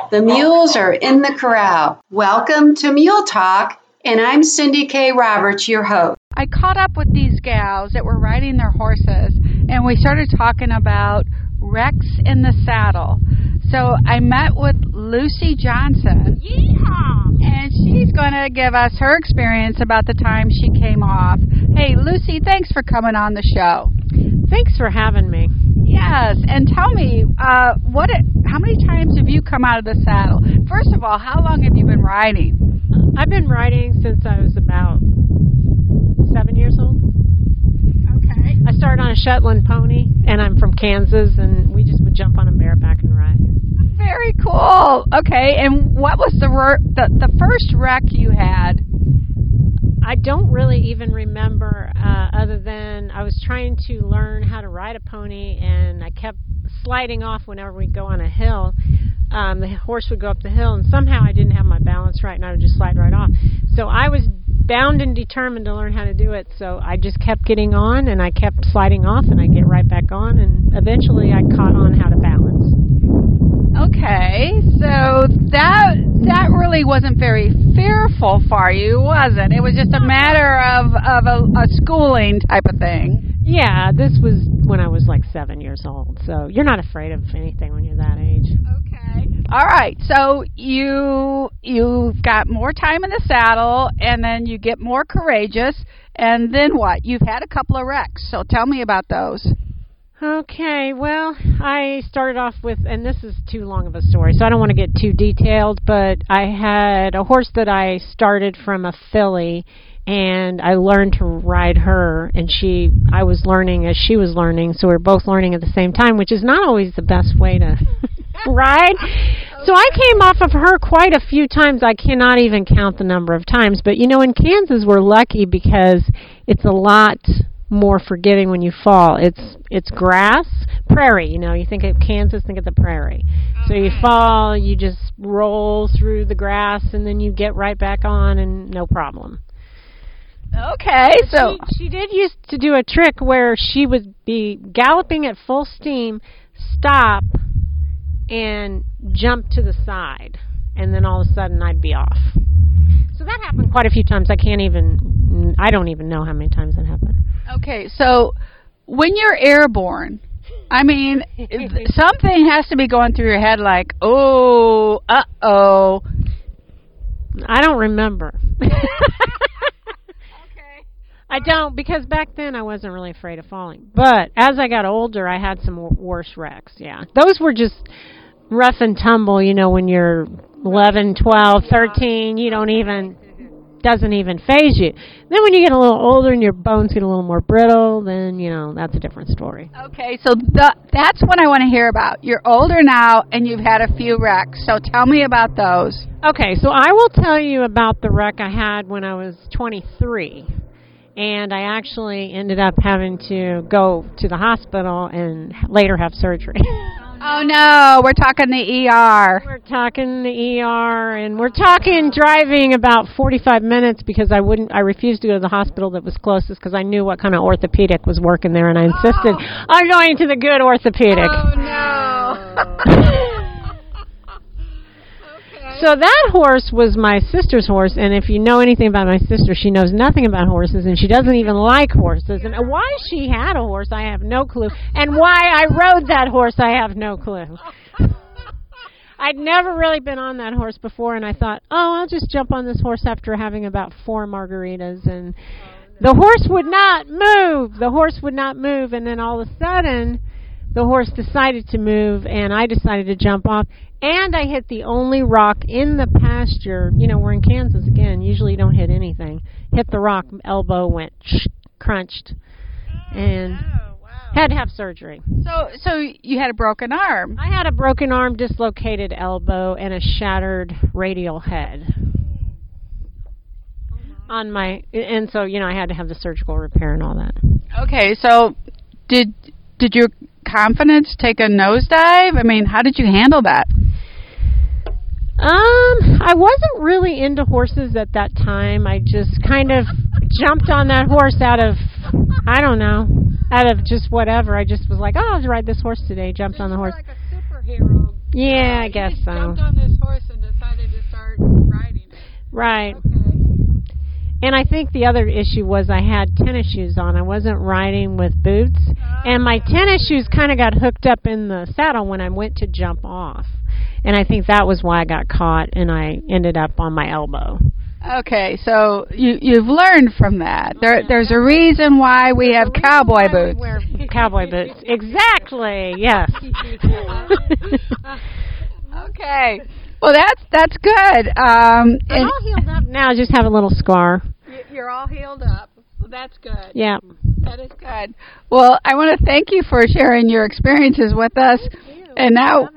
The mules are in the corral. Welcome to Mule Talk, and I'm Cindy K. Roberts, your host. I caught up with these gals that were riding their horses, and we started talking about wrecks in the saddle. So I met with Lucy Johnson. Yeehaw! And she's going to give us her experience about the time she came off. Hey, Lucy, thanks for coming on the show. Thanks for having me. Yes, and tell me, how many times have you come out of the saddle? First of all, how long have you been riding? I've been riding since I was about 7 years old. Okay. I started on a Shetland pony, and I'm from Kansas, and we just would jump on a bareback and ride. Very cool. Okay, and what was the first wreck you had? I don't really even remember, other than I was trying to learn how to ride a pony, and I kept sliding off whenever we'd go on a hill. The horse would go up the hill, and somehow I didn't have my balance right, and I would just slide right off. So I was bound and determined to learn how to do it, so I just kept getting on, and I kept sliding off, and I'd get right back on, and eventually I caught on how to balance. Okay, so that really wasn't very fearful for you, was it? It was just a matter of a schooling type of thing. Yeah, this was when I was like 7 years old, so you're not afraid of anything when you're that age. Okay. All right, so you've got more time in the saddle, and then you get more courageous, and then what? You've had a couple of wrecks, so tell me about those. Okay, well, I started off with, and this is too long of a story, so I don't want to get too detailed, but I had a horse that I started from a filly, and I learned to ride her, and I was learning as she was learning, so we were both learning at the same time, which is not always the best way to ride. So I came off of her quite a few times. I cannot even count the number of times, but in Kansas we're lucky because it's a lot more forgiving when you fall. It's grass, prairie, you think of Kansas, think of the prairie. So you fall, you just roll through the grass, and then you get right back on, and no problem. Okay, so she did used to do a trick where she would be galloping at full steam, stop, and jump to the side, and then all of a sudden I'd be off. So that happened quite a few times. I don't even know how many times that happened. Okay, so when you're airborne, something has to be going through your head like, oh, uh-oh. I don't remember. Okay. I don't, because back then I wasn't really afraid of falling. But as I got older, I had some worse wrecks, yeah. Those were just rough and tumble, when you're 11, 12, 13, doesn't even phase you. Then when you get a little older and your bones get a little more brittle, then, that's a different story. Okay, so that's what I want to hear about. You're older now, and you've had a few wrecks, so tell me about those. Okay, so I will tell you about the wreck I had when I was 23. And I actually ended up having to go to the hospital and later have surgery. Oh, no, we're talking the ER. We're talking the ER, and we're talking driving about 45 minutes because I refused to go to the hospital that was closest because I knew what kind of orthopedic was working there, and I insisted on going to the good orthopedic. Oh, no. So that horse was my sister's horse, and if you know anything about my sister, she knows nothing about horses, and she doesn't even like horses. And why she had a horse, I have no clue. And why I rode that horse, I have no clue. I'd never really been on that horse before, and I thought, I'll just jump on this horse after having about 4 margaritas. And the horse would not move. The horse would not move, and then all of a sudden, the horse decided to move, and I decided to jump off. And I hit the only rock in the pasture. We're in Kansas again. Usually you don't hit anything. Hit the rock, elbow went crunched, and had to have surgery. So you had a broken arm. I had a broken arm, dislocated elbow, and a shattered radial head. And so I had to have the surgical repair and all that. Okay, so did your confidence take a nosedive? How did you handle that? I wasn't really into horses at that time. I just kind of jumped on that horse out of just whatever. I just was like, I'll ride this horse today. Jumped on the horse. Like a superhero Yeah, I guess so. Jumped on this horse and decided to start riding it. Right. Okay. And I think the other issue was I had tennis shoes on. I wasn't riding with boots. And my tennis shoes kind of got hooked up in the saddle when I went to jump off. And I think that was why I got caught and I ended up on my elbow. Okay, so you've learned from that. There's a reason why we have cowboy boots. Wear cowboy boots. Exactly. Yes. Okay. Well, that's good. I'm all healed up now. I just have a little scar. You're all healed up. Well, that's good. Yeah. That is good. Well, I want to thank you for sharing your experiences with us. And now,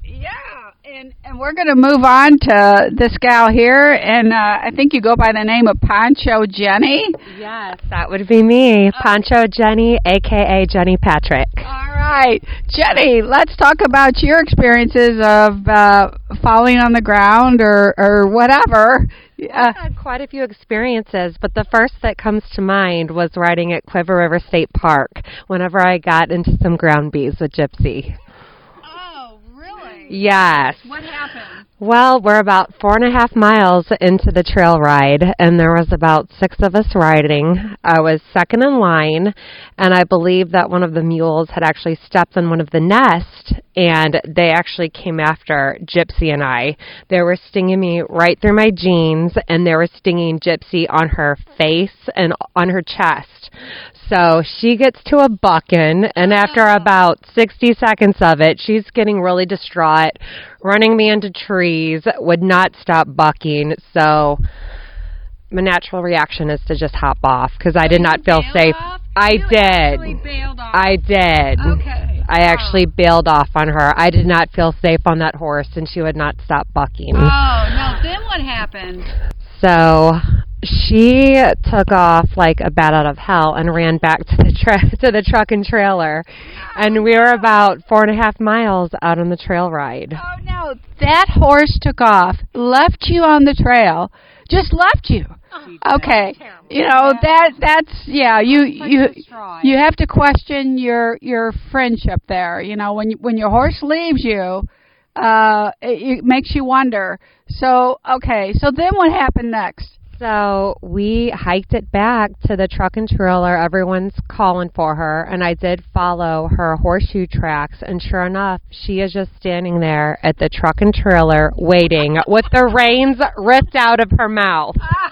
and we're going to move on to this gal here, and I think you go by the name of Poncho Jenny. Yes, that would be me, Poncho Jenny, a.k.a. Jenny Patrick. All right. Jenny, let's talk about your experiences of falling on the ground or whatever. I've had quite a few experiences, but the first that comes to mind was riding at Quiver River State Park whenever I got into some ground bees with Gypsy. Oh, really? Yes. What happened? Well, we're about 4.5 miles into the trail ride, and there was about 6 of us riding. I was second in line, and I believe that one of the mules had actually stepped on one of the nests, and they actually came after Gypsy and I. They were stinging me right through my jeans, and they were stinging Gypsy on her face and on her chest. So she gets to a bucking, and after about 60 seconds of it, she's getting really distraught, running me into trees, would not stop bucking. So my natural reaction is to just hop off because I did not feel safe. I did. Bailed off. I did. Okay. I actually bailed off on her. I did not feel safe on that horse, and she would not stop bucking. Oh, no. Then what happened? So she took off like a bat out of hell and ran back to the truck and trailer, and we were about 4.5 miles out on the trail ride. Oh no, that horse took off, left you on the trail, just left you. Okay, you know that's you have to question your friendship there. You know when your horse leaves you, it makes you wonder. So okay, so then what happened next? So we hiked it back to the truck and trailer. Everyone's calling for her, and I did follow her horseshoe tracks, and sure enough, she is just standing there at the truck and trailer waiting with the reins ripped out of her mouth.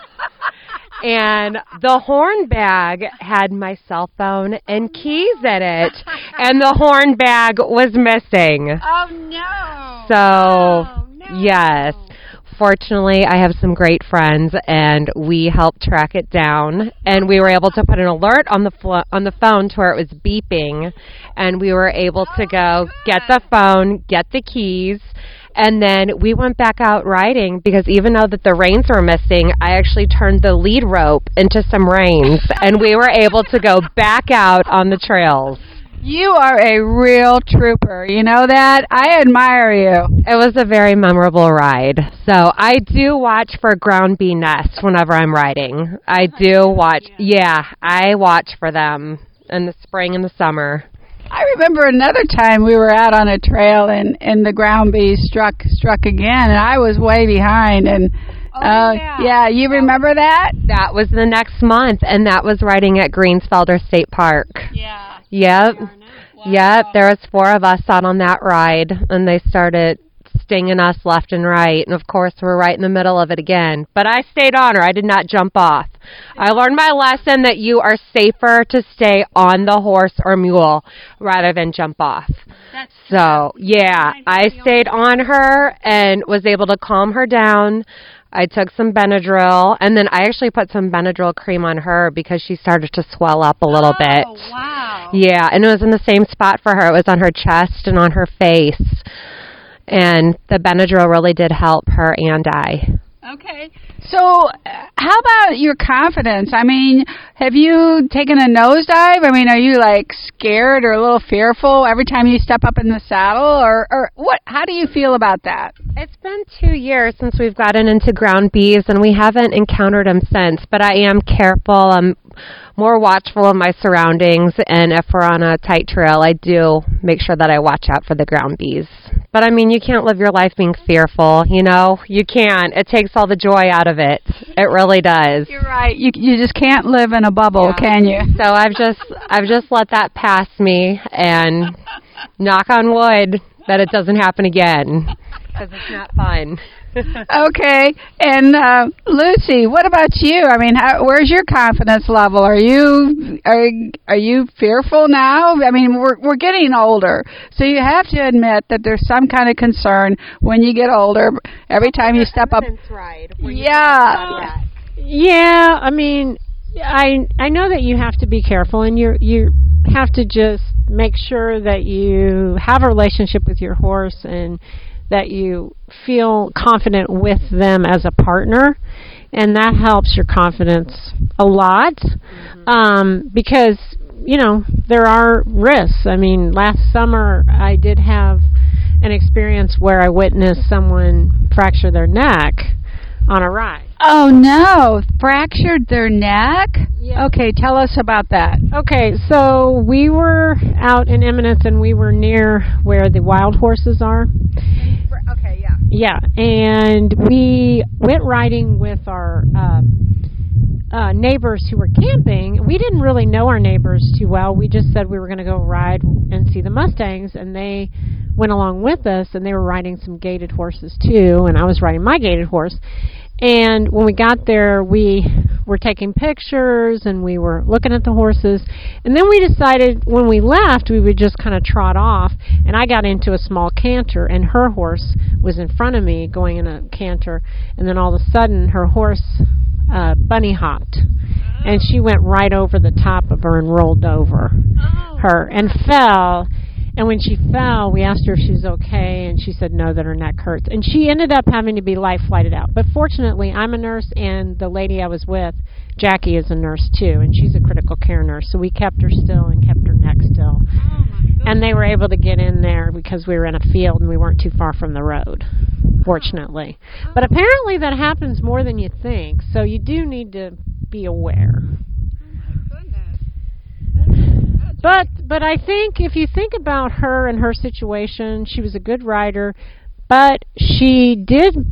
And the horn bag had my cell phone and keys in it, and the horn bag was missing. Oh, no. So, yes. Fortunately, I have some great friends, and we helped track it down, and we were able to put an alert on the phone to where it was beeping, and we were able to go get the phone, get the keys, and then we went back out riding because even though that the reins were missing, I actually turned the lead rope into some reins, and we were able to go back out on the trails. You are a real trooper. You know that? I admire you. It was a very memorable ride. So I do watch for ground bee nests whenever I'm riding. I do watch. Yeah, I watch for them in the spring and the summer. I remember another time we were out on a trail and the ground bees struck again, and I was way behind. And yeah, you remember that? That was the next month, and that was riding at Greensfelder State Park. Yeah. Yep. Wow. Yep. There was 4 of us out on that ride, and they started stinging us left and right. And, of course, we're right in the middle of it again. But I stayed on her. I did not jump off. I learned my lesson that you are safer to stay on the horse or mule rather than jump off. So, yeah, I stayed on her and was able to calm her down. I took some Benadryl, and then I actually put some Benadryl cream on her because she started to swell up a little bit. Oh, wow. Yeah, and it was in the same spot for her. It was on her chest and on her face. And the Benadryl really did help her and I. Okay. So how about your confidence? I mean, have you taken a nosedive? I mean, are you like scared or a little fearful every time you step up in the saddle, or what? How do you feel about that? It's been 2 years since we've gotten into ground bees, and we haven't encountered them since, but I am careful. I'm more watchful of my surroundings, and if we're on a tight trail, I do make sure that I watch out for the ground bees. But, I mean, you can't live your life being fearful, you know? You can't. It takes all the joy out of it. It really does. You're right. You just can't live in a bubble, can you? So I've just let that pass me and knock on wood that it doesn't happen again, because it's not fun. Okay. And Lucy, what about you? I mean, where's your confidence level? Are you fearful now? I mean, we're getting older, so you have to admit that there's some kind of concern when you get older. Every time you step up. Yeah. Yeah. I mean, I know that you have to be careful, and you have to just make sure that you have a relationship with your horse and that you feel confident with them as a partner, and that helps your confidence a lot. Because, you know, there are risks. I mean, last summer I did have an experience where I witnessed someone fracture their neck on a ride. Oh, no. Fractured their neck? Yeah. Okay, tell us about that. Okay, so we were out in Eminence, and we were near where the wild horses are. Okay, yeah. Yeah, and we went riding with our neighbors who were camping. We didn't really know our neighbors too well. We just said we were going to go ride and see the Mustangs, and they went along with us, and they were riding some gaited horses too, and I was riding my gaited horse. And when we got there, we were taking pictures, and we were looking at the horses. And then we decided when we left, we would just kind of trot off. And I got into a small canter, and her horse was in front of me going in a canter. And then all of a sudden, her horse bunny hopped. And she went right over the top of her and rolled over her and fell. And when she fell, we asked her if she was okay, and she said no, that her neck hurts. And she ended up having to be life flighted out. But fortunately, I'm a nurse, and the lady I was with, Jackie, is a nurse too, and she's a critical care nurse. So we kept her still and kept her neck still. And they were able to get in there because we were in a field and we weren't too far from the road, fortunately. But apparently that happens more than you think, so you do need to be aware. But I think if you think about her and her situation, she was a good rider, but she didn't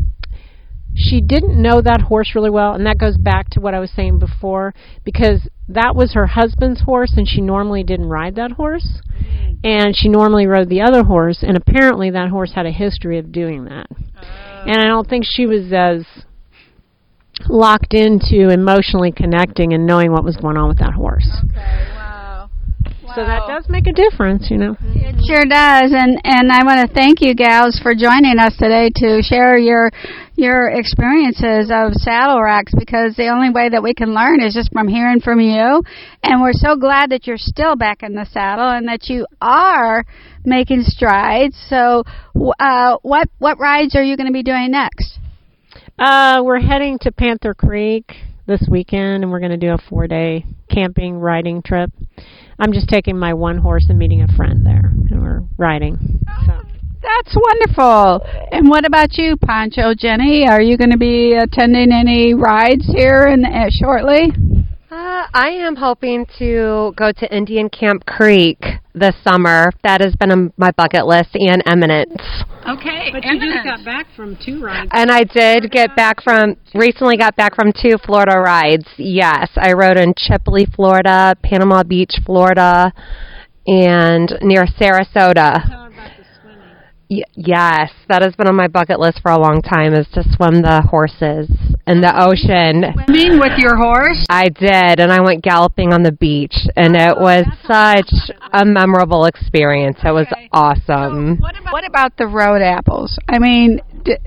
know that horse really well, and that goes back to what I was saying before, because that was her husband's horse, and she normally didn't ride that horse, and she normally rode the other horse, and apparently that horse had a history of doing that. And I don't think she was as locked into emotionally connecting and knowing what was going on with that horse. Okay, wow. So that does make a difference, you know. It sure does, and I want to thank you gals for joining us today to share your experiences of saddle racks, because the only way that we can learn is just from hearing from you, and we're so glad that you're still back in the saddle and that you are making strides. So what rides are you going to be doing next? We're heading to Panther Creek this weekend, and we're going to do a 4-day camping riding trip. I'm just taking my one horse and meeting a friend there, and we're riding. So. That's wonderful. And what about you, Pancho, Jenny? Are you going to be attending any rides here shortly? I am hoping to go to Indian Camp Creek this summer. That has been on my bucket list, and Eminence. Okay. But you just got back from 2 rides. And I did recently got back from 2 Florida rides. Yes, I rode in Chipley, Florida, Panama Beach, Florida, and near Sarasota. Tell her about the swimming. Yes, that has been on my bucket list for a long time, is to swim the horses in the ocean. Swimming with your horse? I did, and I went galloping on the beach, and it was such a memorable experience. It was awesome. So what about the road apples? I mean,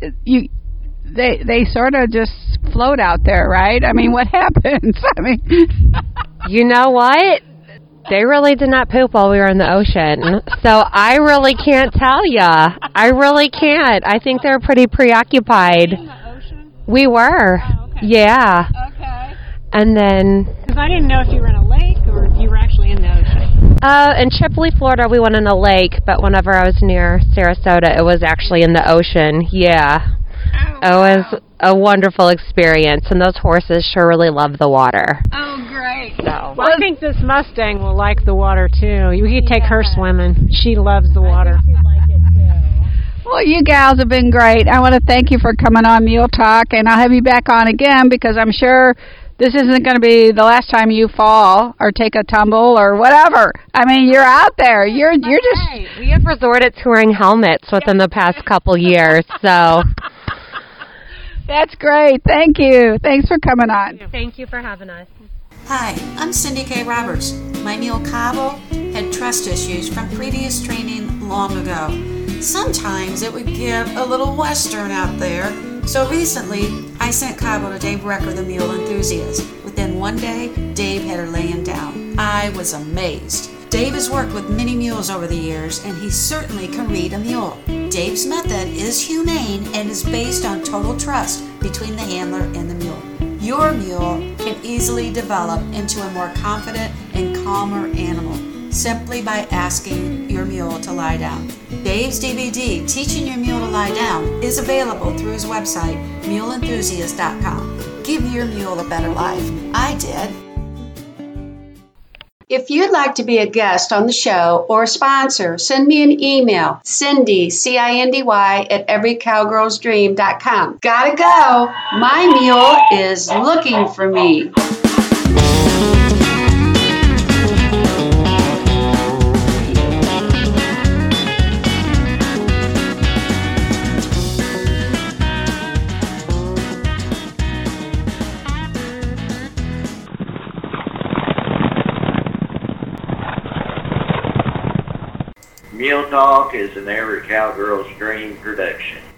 they sort of just float out there, right? I mean, what happens? I mean, you know what? They really did not poop while we were in the ocean. So I really can't tell ya. I really can't. I think they're pretty preoccupied. In the ocean? We were. Oh, okay. Yeah. okay. And then... Because I didn't know if you were in a lake or if you were actually in the ocean. In Chipley, Florida, we went in a lake, but whenever I was near Sarasota, it was actually in the ocean. Yeah. Oh, it was a wonderful experience, and those horses sure really love the water. Oh, great. So. Well, I think this Mustang will like the water, too. You could take her swimming. She loves the water. She'd like it, too. Well, you gals have been great. I want to thank you for coming on Mule Talk, and I'll have you back on again because I'm sure this isn't going to be the last time you fall or take a tumble or whatever. I mean, you're out there. You're just... We have resorted to wearing helmets within the past couple years, so... That's great. Thank you. Thanks for coming on. Thank you for having us. Hi, I'm Cindy K. Roberts. My mule Cabo had trust issues from previous training long ago. Sometimes it would give a little western out there. So recently, I sent Cabo to Dave Recker, the mule enthusiast. Within one day, Dave had her laying down. I was amazed. Dave has worked with many mules over the years, and he certainly can read a mule. Dave's method is humane and is based on total trust between the handler and the mule. Your mule can easily develop into a more confident and calmer animal simply by asking your mule to lie down. Dave's DVD, Teaching Your Mule to Lie Down, is available through his website, muleenthusiast.com. Give your mule a better life. I did. If you'd like to be a guest on the show or a sponsor, send me an email, Cindy, C-I-N-D-Y, at everycowgirlsdream.com. Gotta go. My mule is looking for me. Mule Talk is an Every Cowgirl's Dream production.